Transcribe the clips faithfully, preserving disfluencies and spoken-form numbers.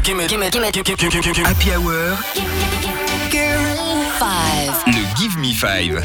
Happy Hour. Five. Le Give Me Five.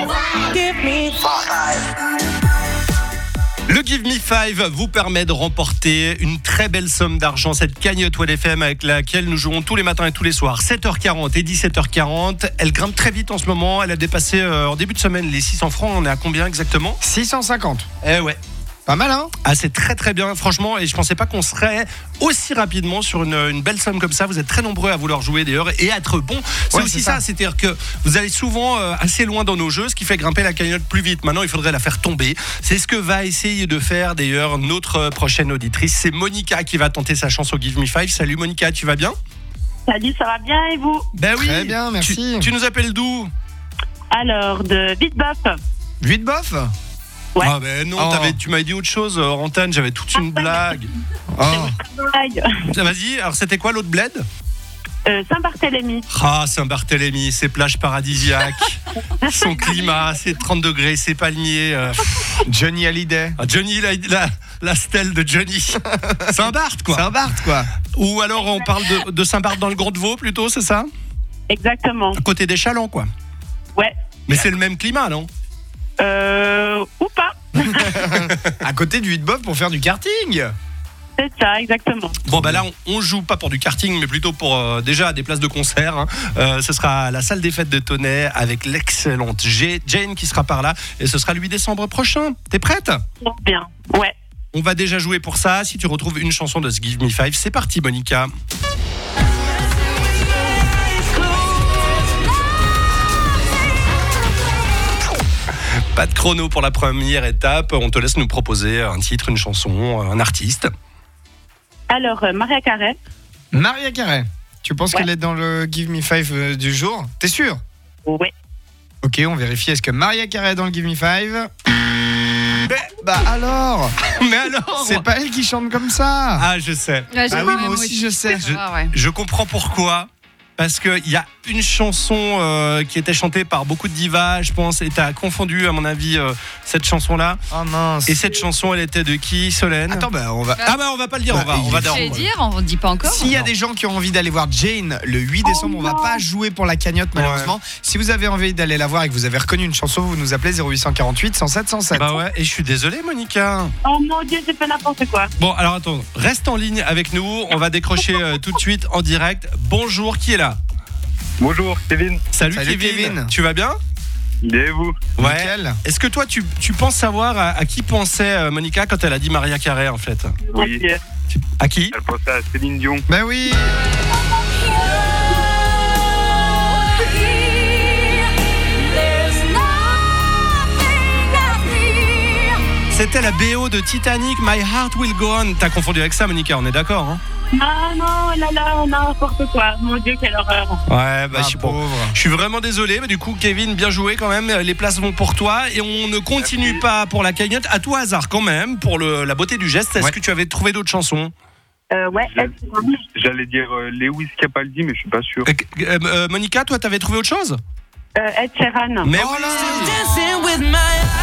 Le Give Me Five vous permet de remporter une très belle somme d'argent, cette cagnotte W F M avec laquelle nous jouons tous les matins et tous les soirs, sept heures quarante et dix-sept heures quarante. Elle grimpe très vite en ce moment, elle a dépassé euh, en début de semaine les six cents francs, on est à combien exactement ? six cent cinquante. Eh ouais. Pas mal, hein ? Ah, c'est très très bien, franchement, et je pensais pas qu'on serait aussi rapidement sur une, une belle somme comme ça. Vous êtes très nombreux à vouloir jouer d'ailleurs et à être bon. C'est Ouais, aussi c'est ça. ça. C'est-à-dire que vous allez souvent euh, assez loin dans nos jeux, ce qui fait grimper la cagnotte plus vite. Maintenant, il faudrait la faire tomber. C'est ce que va essayer de faire d'ailleurs notre prochaine auditrice. C'est Monica qui va tenter sa chance au Give Me Five. Salut Monica, tu vas bien ? Salut, ça va bien et vous ? Ben oui. Très bien, merci. Tu, tu nous appelles d'où ? Alors, de Bitbuff. huit bof. Ouais. Ah ben non, Oh. t'avais- tu m'avais dit autre chose, euh, Antenne. J'avais toute une blague. Oh. Blague. Vas-y. Alors c'était quoi l'autre bled ? Euh, Saint-Barthélemy. Ah, Saint-Barthélemy, ses plages paradisiaques, son climat, ses trente degrés, ses palmiers. euh. Johnny Hallyday. Ah, Johnny, la, la, la stèle de Johnny. Saint-Barth, quoi. Saint-Barth, quoi. Ou alors on parle de, de Saint-Barth dans le Gros de Vaud, plutôt, c'est ça ? Exactement. À côté des Chalands, quoi. Ouais. Mais c'est le même climat, non ? Euh, ou pas. À côté du huit bof pour faire du karting. C'est ça, exactement. Bon, bah là, on, on joue pas pour du karting, mais plutôt pour euh, déjà des places de concert. Hein. Euh, ce sera à la salle des fêtes de Tonnet avec l'excellente G- Jane qui sera par là. Et ce sera le huit décembre prochain. T'es prête ? Bien. Ouais. On va déjà jouer pour ça. Si tu retrouves une chanson de ce Give Me Five, c'est parti, Monica. Pas de chrono pour la première étape. On te laisse nous proposer un titre, une chanson, un artiste. Alors, euh, Maria Carey. Maria Carey. Tu penses Ouais. qu'elle est dans le Give Me Five euh, du jour ? T'es sûr ? Ouais. Ok, on vérifie. Est-ce que Maria Carey est dans le Give Me Five ? Bah alors, Mais alors c'est pas elle qui chante comme ça. Ah, je sais. Ouais, j'ai Ah vu, oui, mais moi aussi je sais. Je- Ah ouais. Je comprends pourquoi. Parce qu'il y a une chanson euh, qui était chantée par beaucoup de divas, je pense, et t'as confondu, à mon avis, euh, cette chanson-là. Oh mince. Et cette chanson, elle était de qui, Solène ? Attends, bah on va. Ah bah on va pas le dire, Bah, on va, on il va est- dire. Je vais dire, on ne dit pas encore. S'il y a des gens qui ont envie d'aller voir Jane le huit décembre, on va pas jouer pour la cagnotte malheureusement. Si vous avez envie d'aller la voir et que vous avez reconnu une chanson, vous nous appelez zéro huit cent quarante-huit cent sept cent sept. Bah ouais, et je suis désolé, Monica. Oh mon Dieu, j'ai fait n'importe quoi. Bon, alors attends, reste en ligne avec nous, on va décrocher euh, tout de suite en direct. Bonjour, qui est là ? Bonjour, Kevin. Salut, Salut, Kevin. Kevin. Tu vas bien ? Bien et vous? Ouais. Nickel. Est-ce que toi, tu, tu penses savoir à, à qui pensait euh, Monica quand elle a dit Maria Carey, en fait ? Oui. Ok. Tu- À qui ? Elle pensait à Céline Dion. Bah oui. C'était la B O de Titanic, My Heart Will Go On. T'as confondu avec ça, Monica, on est d'accord, hein ? Ah non, là là, n'importe quoi. Mon Dieu, quelle horreur. Ouais, bah Ah, je suis bon. pauvre. Je suis vraiment désolé, mais du coup, Kevin, bien joué quand même. Les places vont pour toi et on ne continue Merci. pas pour la cagnotte. À tout hasard quand même, pour le, la beauté du geste. Est-ce Ouais. que tu avais trouvé d'autres chansons ? Euh, ouais, elle, J'allais dire euh, Lewis Capaldi, mais je suis pas sûr. Euh, euh, euh, Monica, toi, t'avais trouvé autre chose ? euh, Ed Sheeran. Mais Oh oui. là.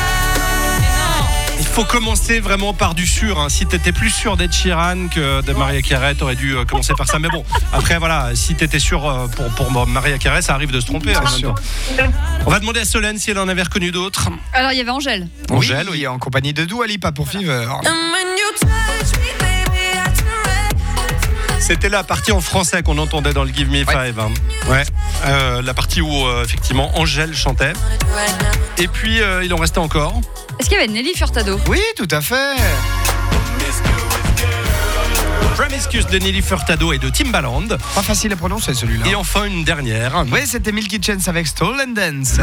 Il faut commencer vraiment par du sûr. Hein. Si t'étais plus sûr d'Ed Sheeran que de Maria Carey, t'aurais dû euh, commencer par ça. Mais bon, après voilà, si t'étais sûr euh, pour, pour Maria Carey, ça arrive de se tromper. Hein, en même temps. On va demander à Solène si elle en avait reconnu d'autres. Alors, il y avait Angèle. Angèle, oui, en compagnie de Dua Lipa pour Fever. C'était la partie en français qu'on entendait dans le Give Me Five. Hein. Ouais. Euh, la partie où euh, effectivement Angèle chantait. Et puis euh, il en restait encore. Est-ce qu'il y avait Nelly Furtado ? Oui, tout à fait. Promiscuous de Nelly Furtado et de Timbaland. Pas facile à prononcer celui-là. Et enfin une dernière. Oui, c'était Milky Chance avec Stolen Dance.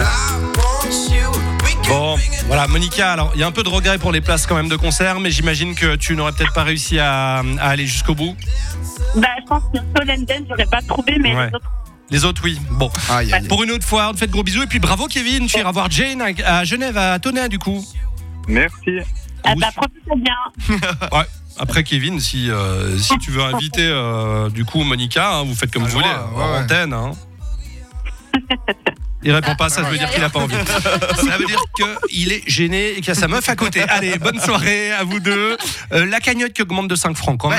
Bon, voilà, Monica, alors il y a un peu de regret pour les places quand même de concert, mais j'imagine que tu n'aurais peut-être pas réussi à, à aller jusqu'au bout. Bah, je pense que Solène Dance, j'aurais pas trouvé, mais Ouais. les autres. Les autres, oui. Bon, Aïe, aïe, aïe. pour une autre fois, on te fait de gros bisous. Et puis bravo, Kevin, tu iras voir Jane à, à Genève, à Tonnet, du coup. Merci. Ah bah, profitez bien. Ouais. Après, Kevin, si, euh, si tu veux inviter, euh, du coup, Monica, hein, vous faites comme Ah, vous je voulez, vois, en ouais, ouais. antenne. Hein. Il répond pas, ça veut dire qu'il a pas envie. Ça veut dire qu'il est gêné et qu'il y a sa meuf à côté. Allez, bonne soirée à vous deux. Euh, la cagnotte qui augmente de cinq francs quand même.